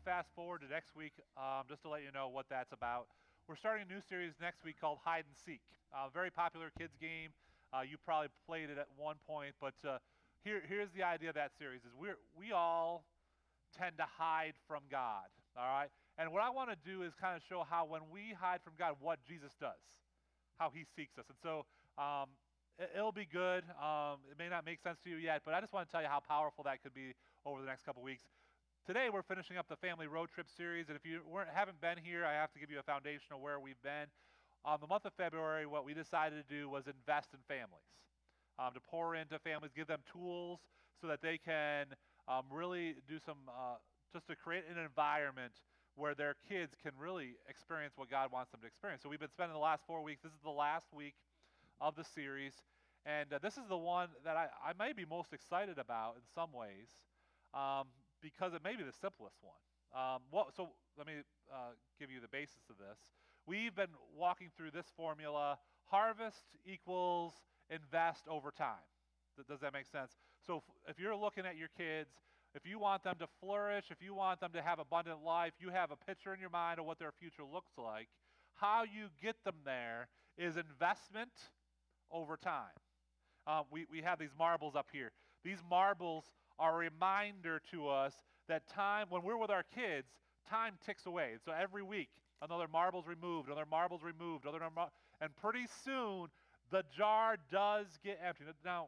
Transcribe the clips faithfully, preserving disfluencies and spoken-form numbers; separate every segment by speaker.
Speaker 1: fast forward to next week, um, just to let you know what that's about. We're starting a new series next week called Hide and Seek. Uh, very popular kids game. Uh, you probably played it at one point, but uh, here, here's the idea of that series: is we we all tend to hide from God. All right, and what I want to do is kind of show how when we hide from God, what Jesus does, how He seeks us, and so. Um, it- It'll be good. Um, it may not make sense to you yet, but I just want to tell you how powerful that could be over the next couple weeks. Today we're finishing up the family road trip series, and if you weren't, haven't been here, I have to give you a foundation of where we've been. Um, the month of February, what we decided to do was invest in families, um, to pour into families, give them tools so that they can um, really do some, uh, just to create an environment where their kids can really experience what God wants them to experience. So we've been spending the last four weeks. This is the last week of the series, and uh, this is the one that I, I may be most excited about in some ways. Um, because it may be the simplest one. Um, what, so let me uh, give you the basis of this. We've been walking through this formula: harvest equals invest over time. Th- Does that make sense? So if, if you're looking at your kids, if you want them to flourish, if you want them to have abundant life, you have a picture in your mind of what their future looks like. How you get them there is investment over time. Um, we, we have these marbles up here. These marbles are a reminder to us that time, when we're with our kids, time ticks away. And so every week, another marble's removed, another marble's removed, another mar- and pretty soon, the jar does get empty. Now,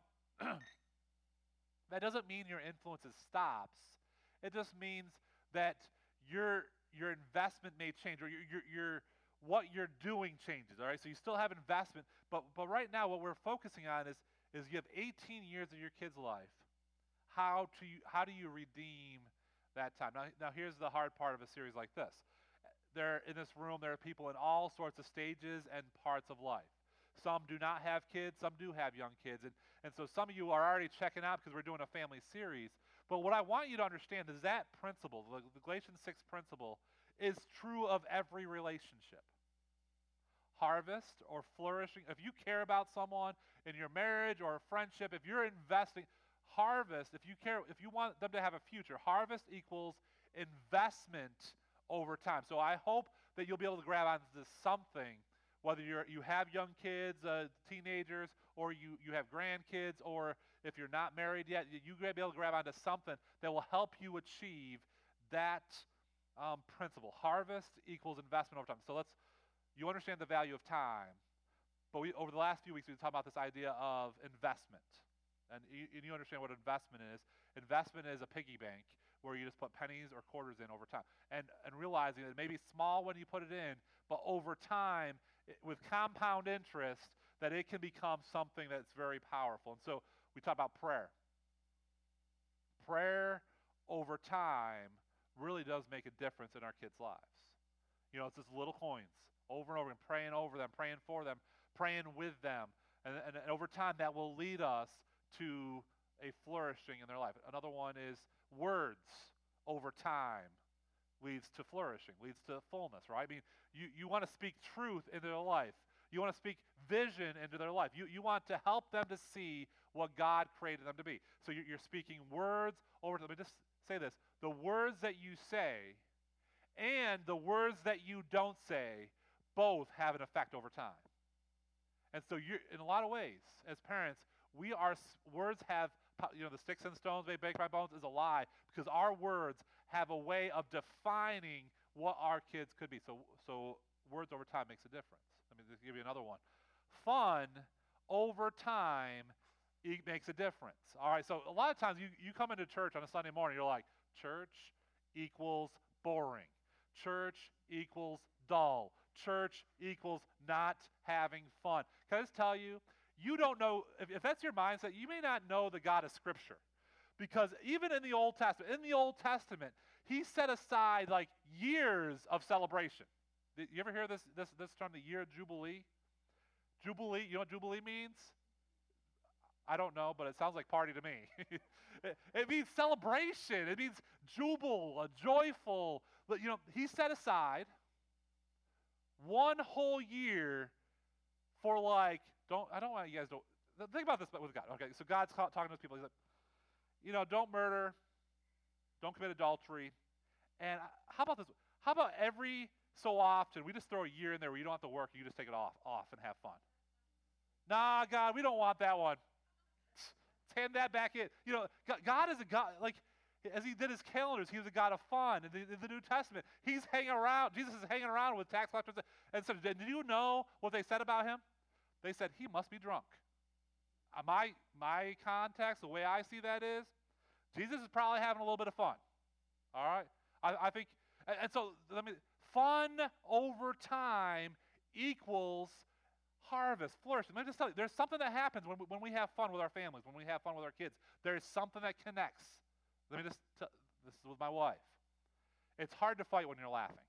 Speaker 1: that doesn't mean your influence stops. It just means that your your investment may change, or your, your, your what you're doing changes. All right, so you still have investment, but but right now, what we're focusing on is is you have eighteen years of your kid's life. How to you, how do you redeem that time? Now, now here's the hard part of a series like this. There in this room, there are people in all sorts of stages and parts of life. Some do not have kids, some do have young kids, and, and so some of you are already checking out because we're doing a family series. But what I want you to understand is that principle, the, the Galatians six principle, is true of every relationship. Harvest or flourishing, if you care about someone in your marriage or a friendship, if you're investing, harvest, if you care, if you want them to have a future, harvest equals investment over time. So I hope that you'll be able to grab onto something, whether you're you have young kids, uh, teenagers, or you, you have grandkids, or if you're not married yet, you, you be able to grab onto something that will help you achieve that um, principle. Harvest equals investment over time. So let's you understand the value of time, but we over the last few weeks we've been talking about this idea of investment. And you, and you understand what investment is. Investment is a piggy bank where you just put pennies or quarters in over time. And, and realizing that it may be small when you put it in, but over time, it, with compound interest, that it can become something that's very powerful. And so we talk about prayer. Prayer over time really does make a difference in our kids' lives. You know, it's just little coins over and over and praying over them, praying for them, praying with them. And, and, and over time, that will lead us to a flourishing in their life. Another one is words over time leads to flourishing, leads to fullness, right? I mean, you, you want to speak truth into their life. You want to speak vision into their life. You, you want to help them to see what God created them to be. So you're, you're speaking words over, let me just say this. The words that you say and the words that you don't say both have an effect over time. And so you're, in a lot of ways, as parents, we are, words have, you know, the sticks and stones may break my bones is a lie because our words have a way of defining what our kids could be. So, so words over time makes a difference. Let me just give you another one. Fun over time it makes a difference. All right, so a lot of times you, you come into church on a Sunday morning, you're like, church equals boring. Church equals dull. Church equals not having fun. Can I just tell you, you don't know, if, if that's your mindset, you may not know the God of Scripture. Because even in the Old Testament, in the Old Testament, he set aside like years of celebration. Did you ever hear this, this, this term, the year of Jubilee? Jubilee, you know what Jubilee means? I don't know, but it sounds like party to me. it, it means celebration. It means jubile, a joyful. You know, he set aside one whole year for like, don't, I don't want you guys to, think about this with God. Okay, so God's talking to his people. He's like, you know, don't murder, don't commit adultery. And how about this? How about every so often we just throw a year in there where you don't have to work, you just take it off, off and have fun? Nah, God, we don't want that one. Let's hand that back in. You know, God is a God, like, as he did his calendars, he was a God of fun. In the, in the New Testament, he's hanging around. Jesus is hanging around with tax collectors. And so, did you know what they said about him? They said, he must be drunk. Uh, my, my context, the way I see that is, Jesus is probably having a little bit of fun. All right? I, I think, and, and so, let me, fun over time equals harvest, flourish. Let me just tell you, there's something that happens when we, when we have fun with our families, when we have fun with our kids. There's something that connects. Let me just, t- this is with my wife. It's hard to fight when you're laughing.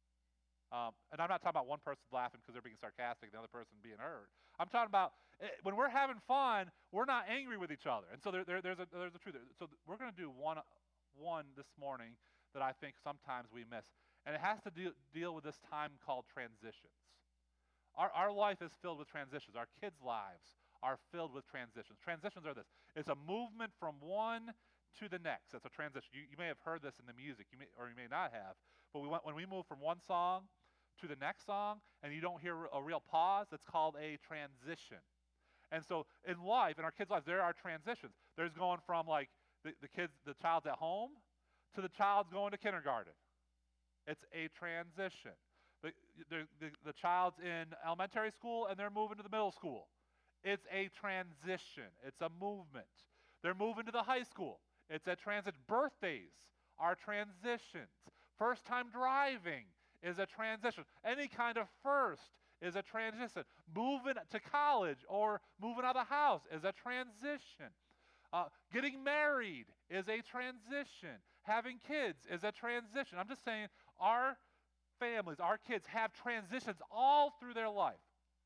Speaker 1: Um, and I'm not talking about one person laughing because they're being sarcastic and the other person being hurt. I'm talking about eh, when we're having fun, we're not angry with each other. And so there, there, there's, a, there's a truth. So we're going to do one, one this morning that I think sometimes we miss. And it has to deal, deal with this time called transitions. Our, our life is filled with transitions. Our kids' lives are filled with transitions. Transitions are this. It's a movement from one to the next. That's a transition. You, you may have heard this in the music, you may, or you may not have. But we went, when we move from one song to the next song, and you don't hear a real pause, it's called a transition. And so in life, in our kids' lives, there are transitions. There's going from like the, the kids, the child's at home, to the child's going to kindergarten. It's a transition. The, the, the, the child's in elementary school, and they're moving to the middle school. It's a transition. It's a movement. They're moving to the high school. It's a transit. Birthdays are transitions. First time driving is a transition. Any kind of first is a transition. Moving to college or moving out of the house is a transition. Uh, getting married is a transition. Having kids is a transition. I'm just saying our families, our kids have transitions all through their life.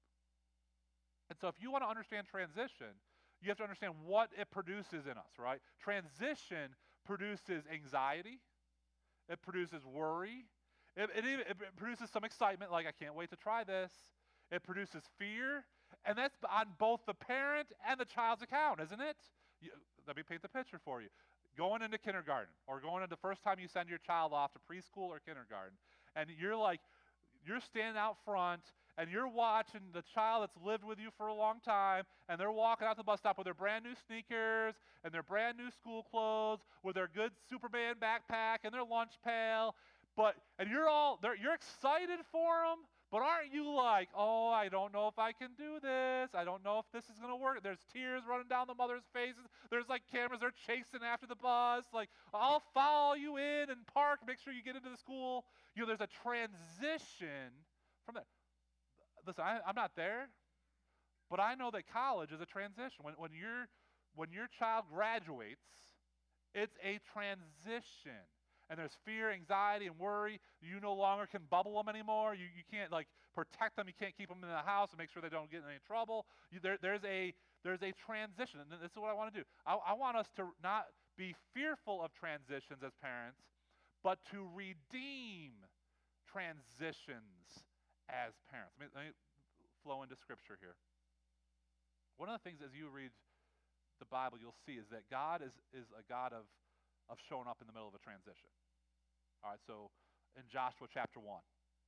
Speaker 1: And so if you want to understand transition, you have to understand what it produces in us, right? Transition produces anxiety. It produces worry. It, it, even, it produces some excitement, like I can't wait to try this. It produces fear. And that's on both the parent and the child's account, isn't it? You, let me paint the picture for you. Going into kindergarten or going into the first time you send your child off to preschool or kindergarten, and you're like, you're standing out front, and you're watching the child that's lived with you for a long time, and they're walking out the bus stop with their brand new sneakers and their brand new school clothes, with their good Superman backpack and their lunch pail, but and you're all you're excited for them, but aren't you like, oh, I don't know if I can do this. I don't know if this is going to work. There's tears running down the mother's faces. There's like cameras. They're chasing after the bus. Like, I'll follow you in and park. Make sure you get into the school. You know, there's a transition from that. Listen, I, I'm not there, but I know that college is a transition. When, when, your, when your child graduates, it's a transition. And there's fear, anxiety, and worry. You no longer can bubble them anymore. You, you can't like protect them. You can't keep them in the house and make sure they don't get in any trouble. You, there, there's, a, there's a transition, and this is what I want to do. I, I want us to not be fearful of transitions as parents, but to redeem transitions as parents. Let me, let me flow into Scripture here. One of the things as you read the Bible you'll see is that God is, is a God of, of showing up in the middle of a transition. All right, so in Joshua chapter one,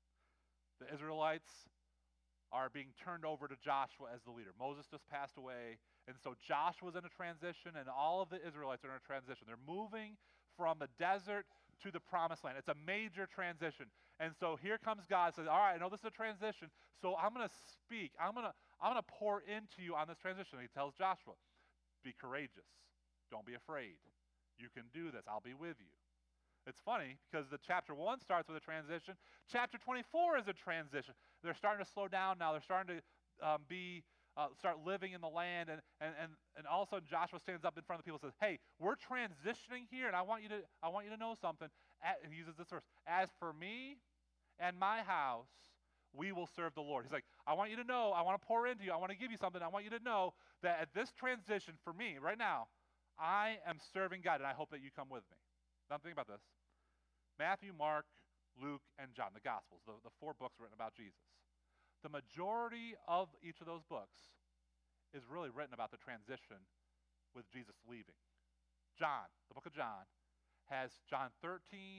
Speaker 1: the Israelites are being turned over to Joshua as the leader. Moses just passed away, and so Joshua's in a transition, and all of the Israelites are in a transition. They're moving from the desert to the promised land. It's a major transition. And so here comes God, says, all right, I know this is a transition, so I'm going to speak. I'm going to I'm going to pour into you on this transition. He tells Joshua, be courageous. Don't be afraid. You can do this. I'll be with you. It's funny because the chapter one starts with a transition. Chapter twenty-four is a transition. They're starting to slow down now. They're starting to um, be uh, start living in the land, and, and and and all of a sudden Joshua stands up in front of the people and says, "Hey, we're transitioning here, and I want you to I want you to know something." And he uses this verse: "As for me and my house, we will serve the Lord." He's like, "I want you to know. I want to pour into you. I want to give you something. I want you to know that at this transition for me right now, I am serving God, and I hope that you come with me." Now think about this. Matthew, Mark, Luke, and John, the Gospels, the, the four books written about Jesus. The majority of each of those books is really written about the transition with Jesus leaving. John, the book of John, has John thirteen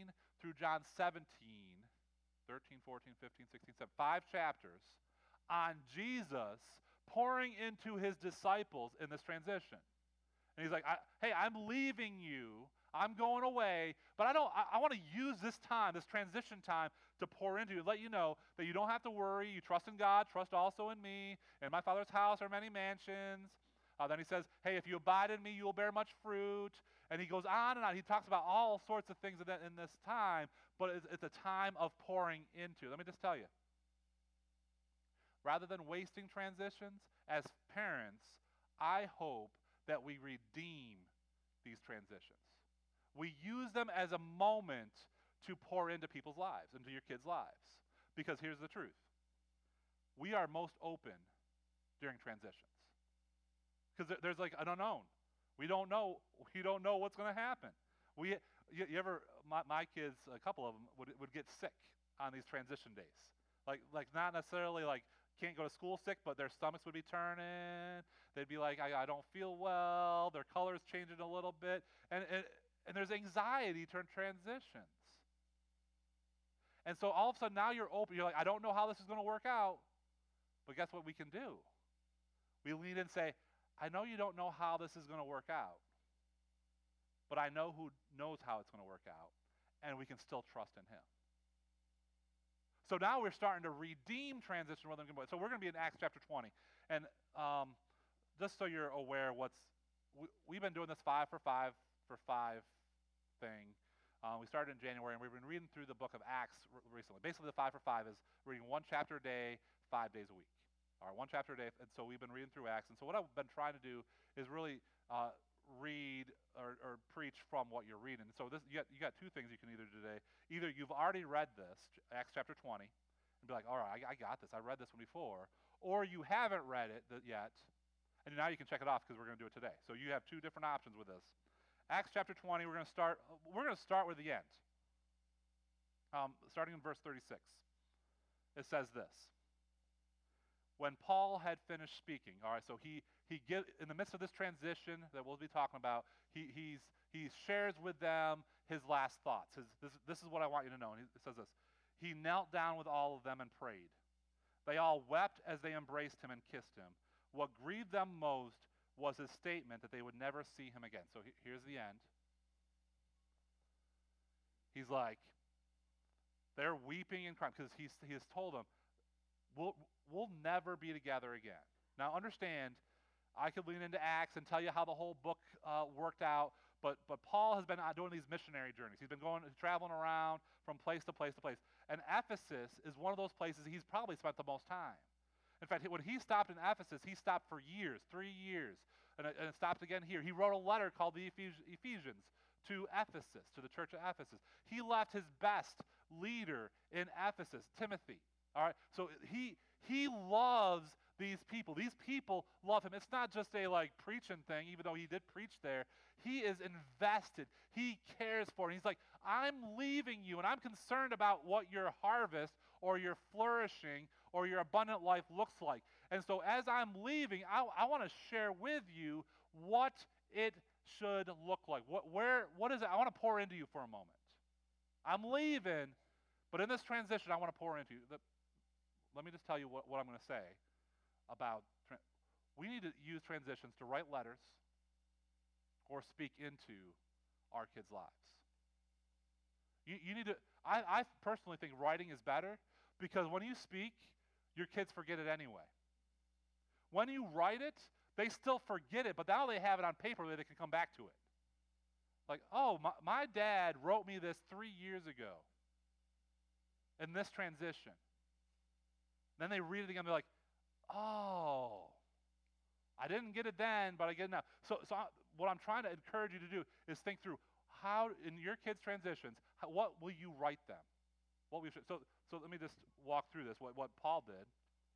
Speaker 1: through John seventeen, thirteen, fourteen, fifteen, sixteen, seventeen, five chapters on Jesus pouring into his disciples in this transition. And he's like, I, hey, I'm leaving you. I'm going away, but I don't. I, I want to use this time, this transition time, to pour into you, let you know that you don't have to worry. You trust in God, trust also in me. In my Father's house are many mansions. Uh, then he says, hey, if you abide in me, you will bear much fruit. And he goes on and on. He talks about all sorts of things in, that, in this time, but it's, it's a time of pouring into. Let me just tell you, rather than wasting transitions, as parents, I hope that we redeem these transitions. We use them as a moment to pour into people's lives, into your kids' lives. Because here's the truth. We are most open during transitions. Because there's like an unknown. We don't know. We don't know what's going to happen. We, you, you ever? My, my kids, a couple of them, would would get sick on these transition days. Like like not necessarily like can't go to school sick, but their stomachs would be turning. They'd be like, I, I don't feel well. Their color's changing a little bit, and and, and there's anxiety during transitions. And so all of a sudden now you're open. You're like, I don't know how this is going to work out, but guess what we can do? We lean in and say, I know you don't know how this is going to work out, but I know who knows how it's going to work out, and we can still trust in him. So now we're starting to redeem transition rather than, so we're going to be in Acts chapter twenty. And um, just so you're aware, what's we, we've been doing this five for five for five thing. Uh, we started in January, and we've been reading through the book of Acts r- recently. Basically, the five for five is reading one chapter a day, five days a week. All right, one chapter a day, and so we've been reading through Acts. And so what I've been trying to do is really uh, read or, or preach from what you're reading. So this you got, you got two things you can either do today. Either you've already read this, Acts chapter twenty, and be like, all right, I, I got this. I read this one before. Or you haven't read it yet, and now you can check it off because we're going to do it today. So you have two different options with this. Acts chapter twenty, we're going to start, we're going to start with the end. Um, starting in verse thirty-six. It says this. When Paul had finished speaking, all right, so he he give, in the midst of this transition that we'll be talking about, he he's he shares with them his last thoughts. His, this this is what I want you to know. And he, it says this: he knelt down with all of them and prayed. They all wept as they embraced him and kissed him. What grieved them most was his statement that they would never see him again. So he, here's the end. He's like, they're weeping and crying because he's he has told them, we'll. We'll never be together again. Now understand, I could lean into Acts and tell you how the whole book uh, worked out, but but Paul has been doing these missionary journeys. He's been going, traveling around from place to place to place. And Ephesus is one of those places he's probably spent the most time. In fact, when he stopped in Ephesus, he stopped for years, three years, and, and stopped again here. He wrote a letter called the Ephesians to Ephesus, to the church of Ephesus. He left his best leader in Ephesus, Timothy. All right, so he he loves these people. These people love him. It's not just a like preaching thing, even though he did preach there. He is invested. He cares for it. He's like, I'm leaving you, and I'm concerned about what your harvest or your flourishing or your abundant life looks like. And so as I'm leaving, I, I want to share with you what it should look like. What where what is it? I want to pour into you for a moment. I'm leaving, but in this transition, I want to pour into you. The, Let me just tell you what, what I'm going to say about, tra- we need to use transitions to write letters or speak into our kids' lives. You, you need to, I, I personally think writing is better because when you speak, your kids forget it anyway. When you write it, they still forget it, but now they have it on paper where they can come back to it. Like, oh, my, my dad wrote me this three years ago in this transition. Then they read it again, they're like, oh, I didn't get it then, but I get it now. So, so I, what I'm trying to encourage you to do is think through how, in your kids' transitions, how, what will you write them? What we so, so let me just walk through this, what, what Paul did.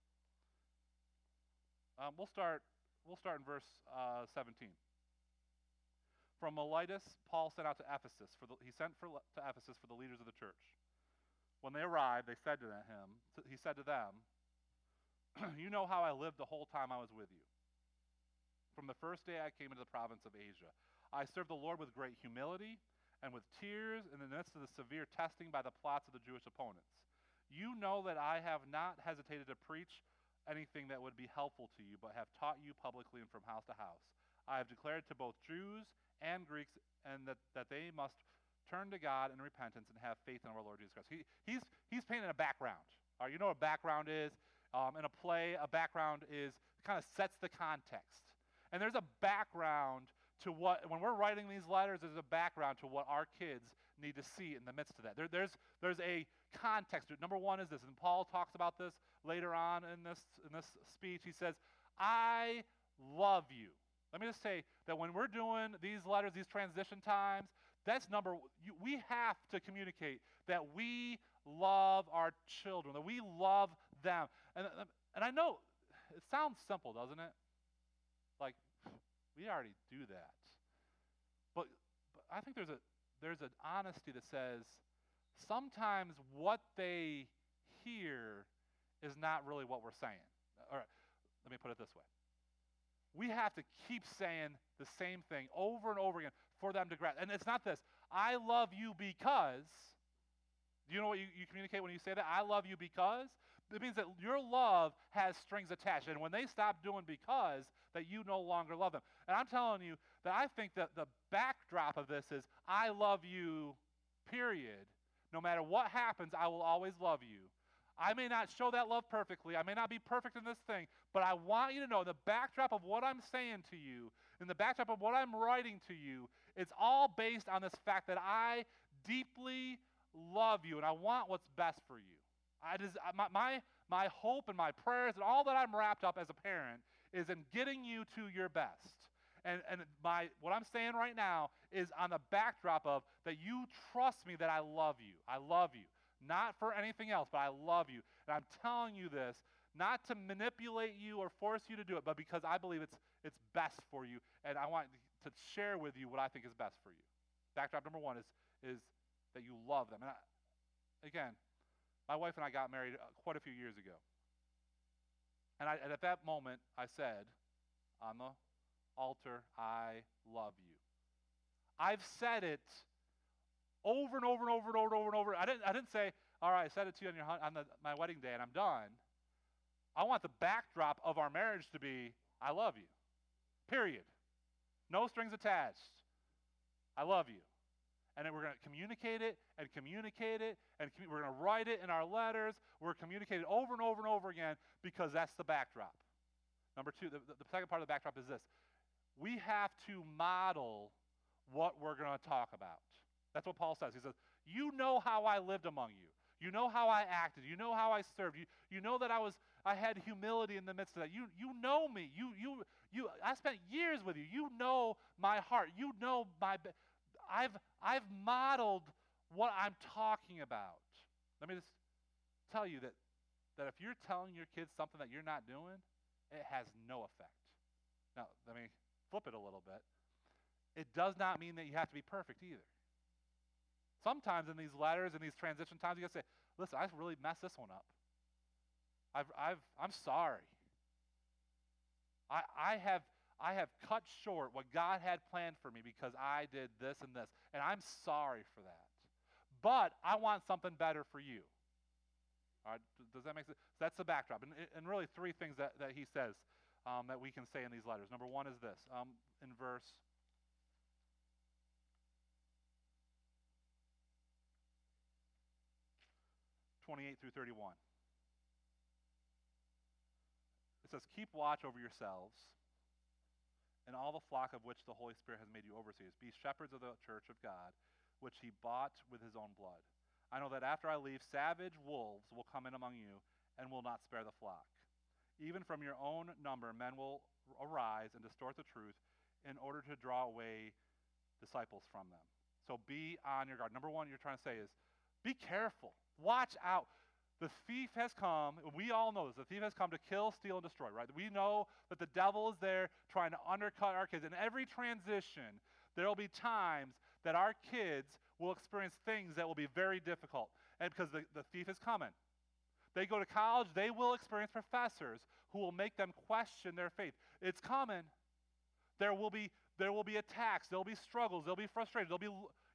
Speaker 1: Um, we'll start We'll start in verse uh, seventeen. From Miletus, Paul sent out to Ephesus. For the, he sent for, to Ephesus for the leaders of the church. When they arrived, they said to him, he said to them, you know how I lived the whole time I was with you. From the first day I came into the province of Asia, I served the Lord with great humility and with tears in the midst of the severe testing by the plots of the Jewish opponents. You know that I have not hesitated to preach anything that would be helpful to you, but have taught you publicly and from house to house. I have declared to both Jews and Greeks and that, that they must turn to God in repentance and have faith in our Lord Jesus Christ. He, he's, he's painting a background. All right, you know what a background is? Um, in a play, a background is kind of sets the context. And there's a background to what, when we're writing these letters, there's a background to what our kids need to see in the midst of that. There, there's, there's a context to it. Number one is this, and Paul talks about this later on in this, in this speech. He says, I love you. Let me just say that when we're doing these letters, these transition times, that's number, you, we have to communicate that we love our children, that we love them. And, and I know it sounds simple, doesn't it? Like, we already do that. But, but I think there's a there's an honesty that says sometimes what they hear is not really what we're saying. All right, let me put it this way. We have to keep saying the same thing over and over again for them to grasp. And it's not this, I love you because. Do you know what you, you communicate when you say that? I love you because? It means that your love has strings attached. And when they stop doing because, that you no longer love them. And I'm telling you that I think that the backdrop of this is, I love you, period. No matter what happens, I will always love you. I may not show that love perfectly. I may not be perfect in this thing. But I want you to know the backdrop of what I'm saying to you, and the backdrop of what I'm writing to you, it's all based on this fact that I deeply love you, and I want what's best for you. I just, my, my, my hope and my prayers and all that I'm wrapped up as a parent is in getting you to your best. And, and my, what I'm saying right now is on the backdrop of that you trust me that I love you. I love you. Not for anything else, but I love you. And I'm telling you this, not to manipulate you or force you to do it, but because I believe it's, it's best for you, and I want to share with you what I think is best for you. Backdrop number one is, is that you love them. And I, again, my wife and I got married uh, quite a few years ago. And, I, and at that moment, I said on the altar, I love you. I've said it over and over and over and over and over and over. I didn't, I didn't say, all right, I said it to you on, your, on the, my wedding day and I'm done. I want the backdrop of our marriage to be, I love you. Period. No strings attached. I love you. And then we're going to communicate it and communicate it, and commu- we're going to write it in our letters. We're communicating over and over and over again because that's the backdrop. Number two, the, the second part of the backdrop is this. We have to model what we're going to talk about. That's what Paul says. He says, you know how I lived among you. You know how I acted. You know how I served. You, you know that I was I had humility in the midst of that. You you know me. You you you I spent years with you. You know my heart. You know my I've I've modeled what I'm talking about. Let me just tell you that that if you're telling your kids something that you're not doing, it has no effect. Now, let me flip it a little bit. It does not mean that you have to be perfect either. Sometimes in these letters and these transition times, you gotta say, listen, I really messed this one up. I've, I've, I'm sorry. I, I have, I have cut short what God had planned for me because I did this and this, and I'm sorry for that. But I want something better for you. All right, does that make sense? That's the backdrop, and, and really three things that, that he says um, that we can say in these letters. Number one is this, um, in verse twenty-eight through thirty-one. It says, keep watch over yourselves and all the flock of which the Holy Spirit has made you overseers. Be shepherds of the church of God, which he bought with his own blood. I know that after I leave, savage wolves will come in among you and will not spare the flock. Even from your own number, men will arise and distort the truth in order to draw away disciples from them. So be on your guard. Number one you're trying to say is, be careful. Watch out. The thief has come. We all know this. The thief has come to kill, steal, and destroy, right? We know that the devil is there trying to undercut our kids. In every transition, there will be times that our kids will experience things that will be very difficult. And because the, the thief is coming. They go to college, they will experience professors who will make them question their faith. It's coming. There will be, there will be attacks. There will be struggles. There will be frustration. There will be,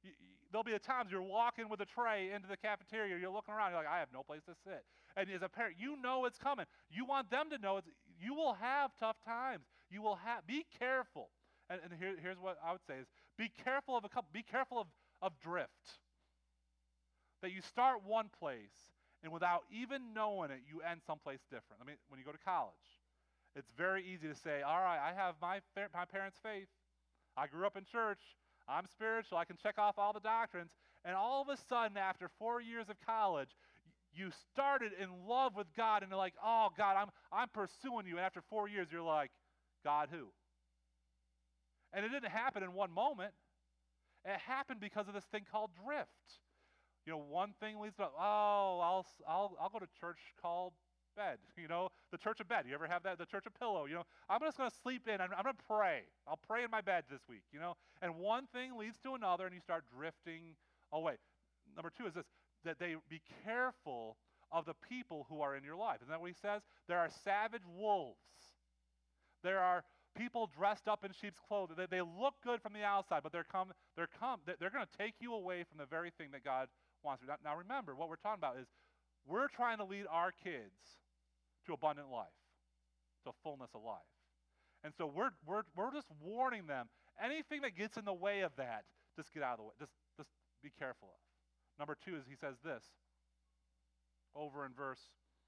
Speaker 1: You, you, there'll be times you're walking with a tray into the cafeteria, you're looking around, you're like, I have no place to sit. And as a parent, you know it's coming. You want them to know it's, you will have tough times. You will have, be careful. And, and here, here's what I would say is, be careful of a couple, be careful of, of drift. That you start one place, and without even knowing it, you end someplace different. I mean, when you go to college, it's very easy to say, all right, I have my, my parents' faith. I grew up in church. I'm spiritual. I can check off all the doctrines. And all of a sudden, after four years of college, you started in love with God, and you're like, oh, God, I'm, I'm pursuing you. And after four years, you're like, God who? And it didn't happen in one moment. It happened because of this thing called drift. You know, one thing leads to, oh, I'll, I'll, I'll go to church called bed, you know, the church of bed. You ever have that? The church of pillow, you know. I'm just going to sleep in. I'm, I'm going to pray. I'll pray in my bed this week, you know. And one thing leads to another, and you start drifting away. Number two is this, that they be careful of the people who are in your life. Isn't that what he says? There are savage wolves. There are people dressed up in sheep's clothing. They, they look good from the outside, but they're come, they're come, they're going to take you away from the very thing that God wants you. Now, now remember, what we're talking about is we're trying to lead our kids to abundant life, to fullness of life. And so we're, we're, we're just warning them, anything that gets in the way of that, just get out of the way. Just, just be careful of. Number two is he says this, over in verse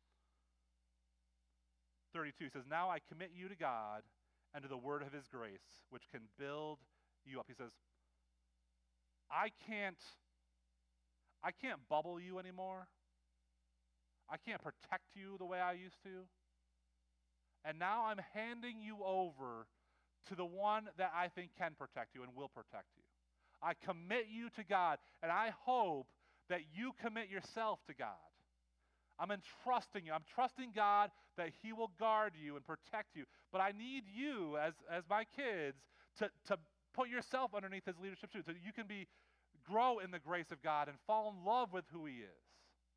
Speaker 1: thirty-two. He says, now I commit you to God and to the word of his grace, which can build you up. He says, I can't, I can't bubble you anymore. I can't protect you the way I used to. And now I'm handing you over to the one that I think can protect you and will protect you. I commit you to God, and I hope that you commit yourself to God. I'm entrusting you. I'm trusting God that he will guard you and protect you. But I need you, as, as my kids, to, to put yourself underneath his leadership too, so you can be grow in the grace of God and fall in love with who he is.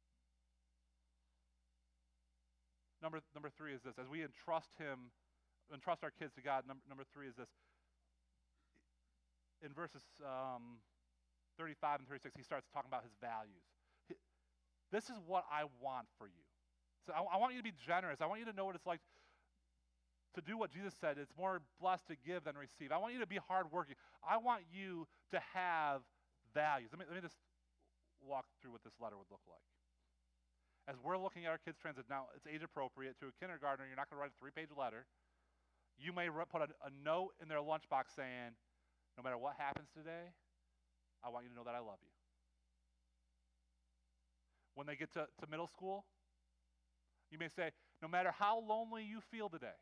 Speaker 1: Number, number three is this. As we entrust him, entrust our kids to God, number, number three is this. In verses um, thirty-five and thirty-six, he starts talking about his values. He, this is what I want for you. So I, I want you to be generous. I want you to know what it's like to do what Jesus said. It's more blessed to give than receive. I want you to be hardworking. I want you to have values. Let me, let me just walk through what this letter would look like. As we're looking at our kids' transit, now it's age appropriate. To a kindergartner, you're not going to write a three-page letter. You may put a, a note in their lunchbox saying, no matter what happens today, I want you to know that I love you. When they get to, to middle school, you may say, no matter how lonely you feel today,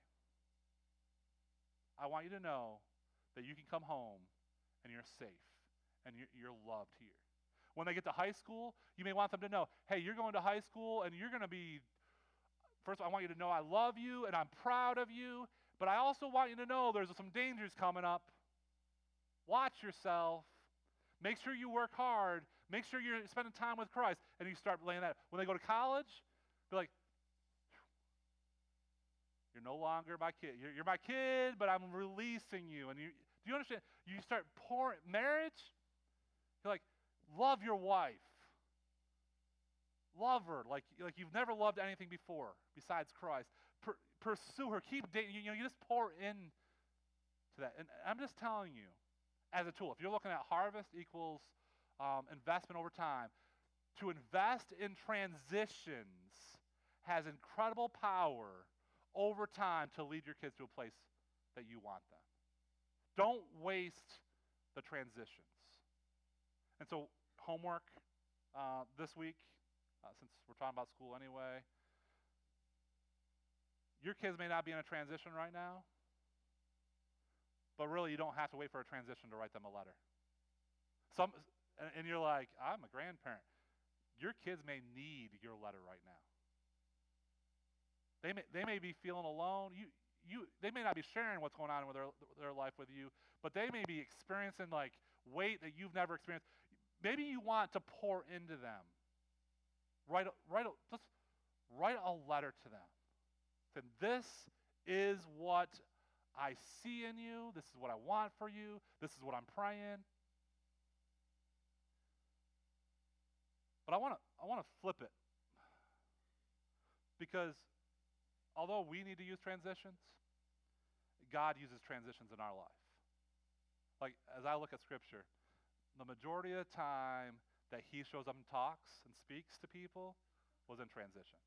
Speaker 1: I want you to know that you can come home and you're safe and you're, you're loved here. When they get to high school, you may want them to know, hey, you're going to high school and you're going to be, first of all, I want you to know I love you and I'm proud of you, but I also want you to know there's some dangers coming up. Watch yourself. Make sure you work hard. Make sure you're spending time with Christ. And you start laying that. When they go to college, be like, you're no longer my kid. You're, you're my kid, but I'm releasing you. And you, do you understand? You start pouring, marriage, you're like, love your wife. Love her like, like you've never loved anything before besides Christ. Per, pursue her. Keep dating. You know, you just pour in to that. And I'm just telling you, as a tool, if you're looking at harvest equals um, investment over time, to invest in transitions has incredible power over time to lead your kids to a place that you want them. Don't waste the transitions. And so homework uh, this week, uh, since we're talking about school anyway, your kids may not be in a transition right now, but really you don't have to wait for a transition to write them a letter. Some, and, and you're like, I'm a grandparent. Your kids may need your letter right now. They may, they may be feeling alone. You, you, they may not be sharing what's going on with their, their life with you, but they may be experiencing like weight that you've never experienced. Maybe you want to pour into them. Write, write, just write a letter to them. Say, this is what I see in you. This is what I want for you. This is what I'm praying. But I want to I want to flip it, because although we need to use transitions, God uses transitions in our life. Like, as I look at Scripture, the majority of the time that he shows up and talks and speaks to people was in transition.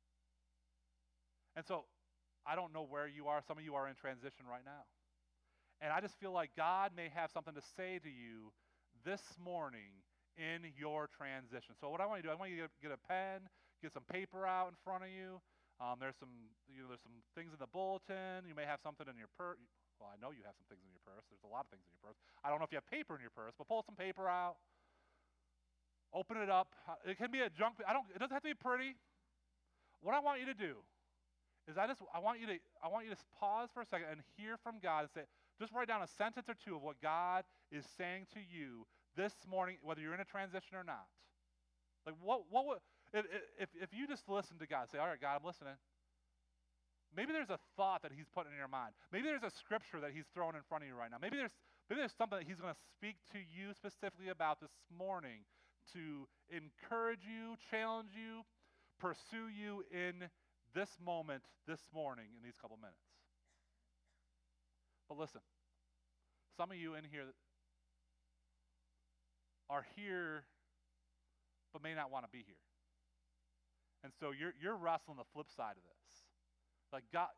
Speaker 1: And so, I don't know where you are. Some of you are in transition right now. And I just feel like God may have something to say to you this morning in your transition. So what I want you to do, I want you to get, get a pen, get some paper out in front of you. Um, there's some, you know, there's some things in the bulletin. You may have something in your purse. Well, I know you have some things in your purse. There's a lot of things in your purse. I don't know if you have paper in your purse, but pull some paper out. Open it up. It can be a junk. I don't. It doesn't have to be pretty. What I want you to do is I just I want you to I want you to pause for a second and hear from God and say, just write down a sentence or two of what God is saying to you this morning, whether you're in a transition or not. Like what what would if if if you just listen to God, say, all right, God, I'm listening. Maybe there's a thought that he's putting in your mind. Maybe there's a scripture that he's throwing in front of you right now. Maybe there's maybe there's something that he's going to speak to you specifically about this morning to encourage you, challenge you, pursue you in this moment, this morning, in these couple minutes. But listen, some of you in here are here but may not want to be here. And so you're you're wrestling the flip side of this. Like, God,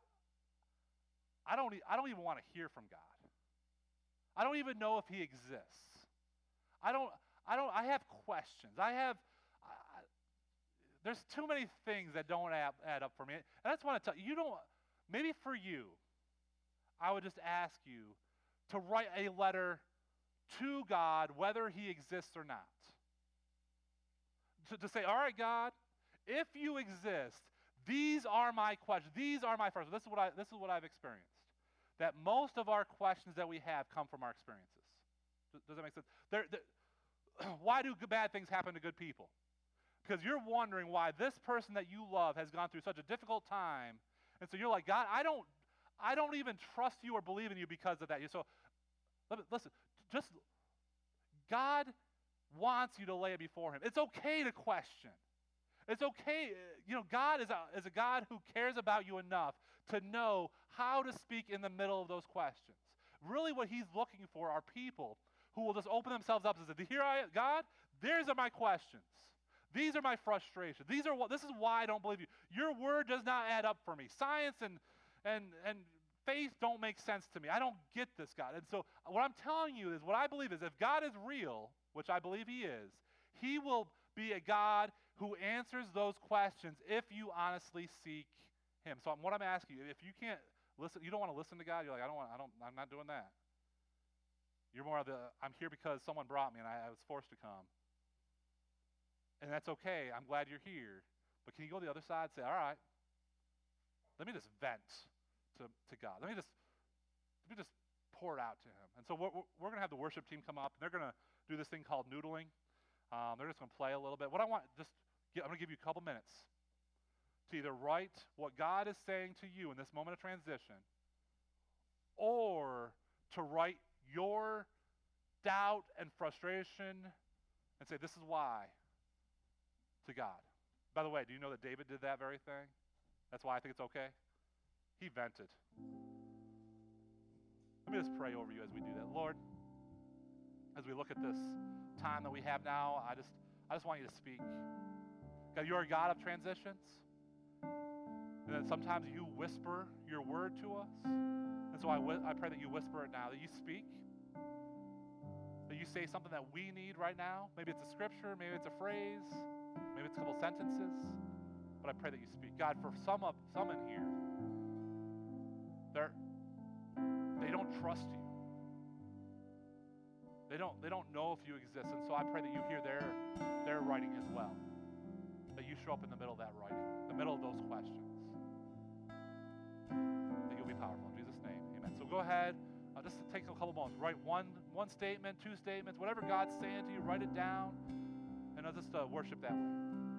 Speaker 1: I don't I don't even want to hear from God. I don't even know if he exists. I don't I don't I have questions. I have I, there's too many things that don't add, add up for me. And I just want to tell you, you don't maybe for you, I would just ask you to write a letter to God whether he exists or not. To, to say, all right, God, if you exist, these are my questions. These are my first. This is what I this is what I've experienced. That most of our questions that we have come from our experiences. Does, does that make sense? They're, they're, why do bad things happen to good people? Because you're wondering why this person that you love has gone through such a difficult time, and so you're like, God, I don't I don't even trust you or believe in you because of that. So listen, just God wants you to lay it before him. It's okay to question. It's okay. You know, God is a, is a God who cares about you enough to know how to speak in the middle of those questions. Really what he's looking for are people who will just open themselves up and say, here I am, God, these are my questions. These are my frustrations. These are what, this is why I don't believe you. Your word does not add up for me. Science and, and, and faith don't make sense to me. I don't get this, God. And so what I'm telling you is, what I believe is, if God is real, which I believe he is, he will be a God who answers those questions if you honestly seek him. So what I'm asking you, if you can't listen, you don't want to listen to God, you're like, I don't want, I don't, I'm not doing that. You're more of the, I'm here because someone brought me and I, I was forced to come. And that's okay. I'm glad you're here. But can you go to the other side and say, all right, let me just vent to, to God. Let me just let me just pour it out to him. And so we're, we're going to have the worship team come up, and they're going to do this thing called noodling. Um, they're just going to play a little bit. What I want, just get, I'm going to give you a couple minutes to either write what God is saying to you in this moment of transition, or to write your doubt and frustration and say, this is why, to God. By the way, do you know that David did that very thing? That's why I think it's okay. He vented. Let me just pray over you as we do that. Lord, as we look at this time that we have now, I just I just want you to speak. God, you're a God of transitions. And then sometimes you whisper your word to us. And so I, I pray that you whisper it now, that you speak, that you say something that we need right now. Maybe it's a scripture, maybe it's a phrase, maybe it's a couple sentences. But I pray that you speak. God, for some of some in here, they're they don't trust you. They don't they don't know if you exist. And so I pray that you hear their their writing as well. That you show up in the middle of that writing, the middle of those questions. That you'll be powerful. In Jesus' name, amen. So go ahead, uh, just take a couple moments. Write one one statement, two statements, whatever God's saying to you, write it down, and let's just uh, worship that way.